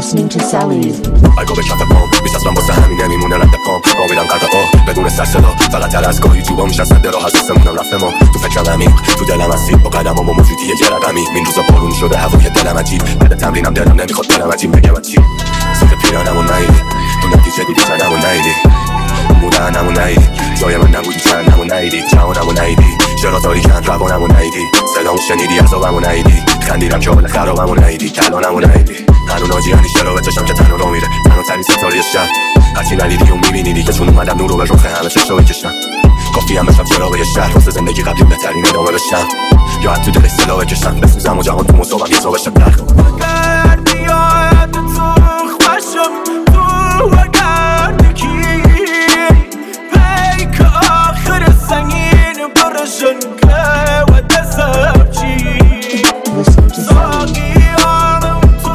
listening to Sally's. اگه به کف پام میسازم واسه همین نمیمونه رد پام با میدم قرد بدون سر صدا فقط تر از گاهی جوبا میشه صد راه از دستمونم رفته ما تو فکرم عمیق تو دلم هستی با قدمام و موجودی یه رقمی این روزا بارون شده هوای دلم عجیب بعد تمرینم دلم نمیخواد برم عجیب بگم چی زیر پیرانمو نیدی تو نتیجه دیدی چندمو نیدی بودنمو نیدی جای من نبودی چندمو نیدی جهانمو نیدی چرا تاریکن روانمو نیدی صدامو شنیدی عذابمو نیدی خندیدم که حال خرابمو نیدی کلانمو نیدی هنو ناجیانی چرا به چشم که تنها را میره تنها ترین ستاره شب هرچی ندیدی و میبینیدی که چون اومدم نور رو به رخ همه چشم بکشم کافی هم بشم چرا به یه شهر واسه زندگی قبلی بهترین ادامه بشم یا حتی دلش سلا بکشم بسوزم و جهان تو مصابم یه صابه شب درخ اگر بیاد تو خوشم تو اگر دکی پیک آخر سنگین برشن که و دستم چی ساقی آنم تو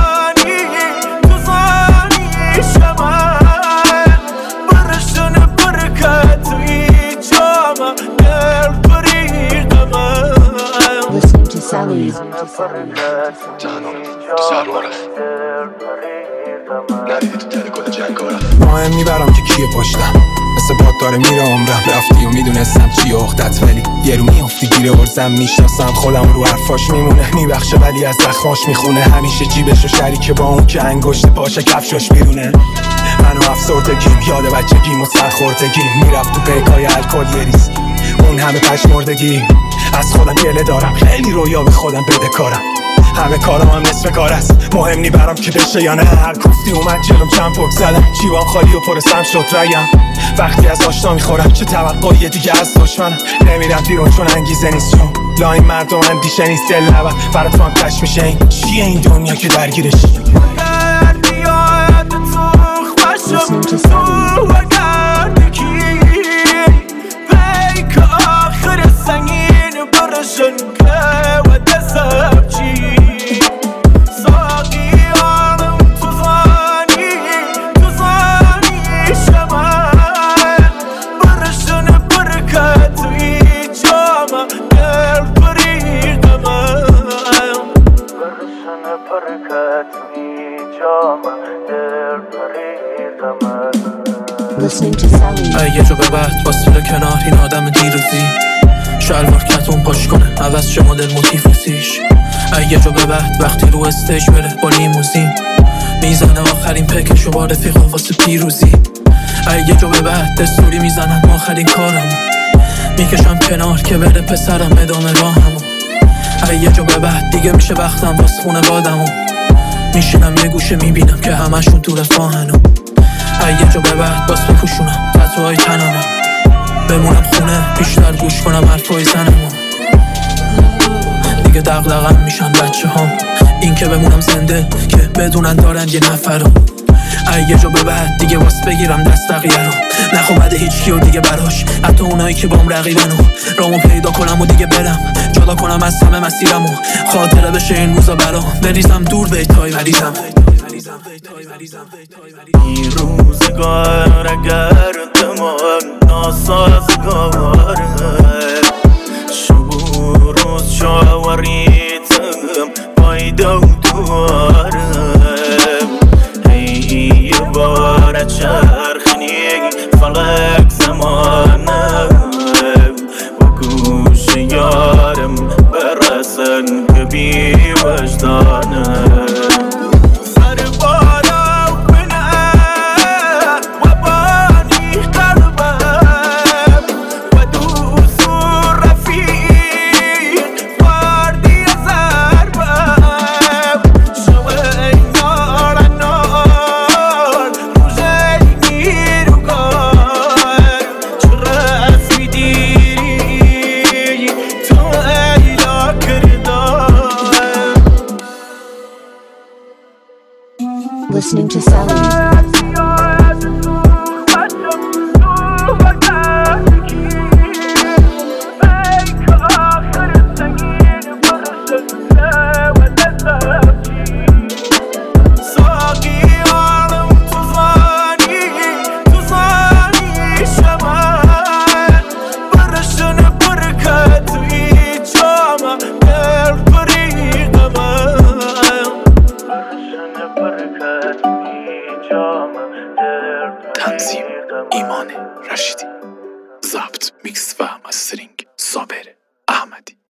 زانی شمال برشن برکت توی جامع دل بریق من Listening to Sally's. جهنم سرما رفت ندیدی تو تل کل جنگ ها رفت مهم میبرم که کیه پشتم مثل باد داره میره عمرم رفتی و میدونستم چی اختت ولی یه رو میافتی گیره ارزم میشناسم خودم رو حرفاش میمونه میبخشه ولی از زخماش میخونه همیشه جیبشو شریکه با اون که انگشت پاشه کفشاش میدونه منو افسردگیم یاد بچگیم و سرخوردگیم میرفت تو پیکای الکل یه ریز اون همه پشمردگی از خودم گله دارم خیلی رویا به خودم بده کارم همه کارم هم نصف کار است مهم نی برام که بشه یا نه هر کوفتی اومد جلوم چند پک زدم جیبام خالی و پر سم شد ریم وقتی از آشنا میخورم چه توقعی دیگه از دشمنم نمیرم بیرون چون انگیزه نیست چون لاین مردم اندیشه نیست دل نبر برای تو هم کش میشه این چیه این دنیا که درگیرش اگر بیاد تو خوشم تو اگر دکی پیک آخر سنگین برشن که و دستم چی ساقی آنم تو زانی شمال برشن برکت توی جامع دل بریق من برشن برکت توی جامع دل بریق من Listening to Sally's. یه جو به بعد واسه کنار این آدم دیروزی شلوار کتون پاش کنه عوض شه مدل موتیفوسیش یه جو به بعد وقتی رو استیج بره با لیموزین میزنه آخرین پکشو با رفیقا واسه پیروزی یه جو به بعد دستوری میزنم آخرین کارمو میکشم کنار که بره پسرم ادامه راهمو یه جو به بعد دیگه میشه وقتم واسه خونوادمو میشینم یه گوشه میبینم که همشون تو رفاهنو یه جو به بعد باز بپوشونم تتوهای تنمو بمونم خونه بیشتر گوش کنم حرفای زنمو دیگه دغدغه‌ام میشن بچه ها این که بمونم زنده که بدونن دارن یه نفرو یه جو به بعد دیگه واس بگیرم دست بقیه رو نخوبده هیچ کیو دیگه براش حتی اونایی که بام رقیبنو رامو پیدا کنم و دیگه برم جدا کنم از همه مسیرمو خاطره بشه این روزا برام بریزم دور بیتای مریضم این روزگار اگر تمام ناسازگاره شب روز شاوریتم پایدا و دواره یه بار چرخنی فلک زمانه و گوش یارم برسن که بی وجدانه سر بارا بنه و بانی تنظیم ایمان رشیدی، ضبط میکس و مسترینگ صابری.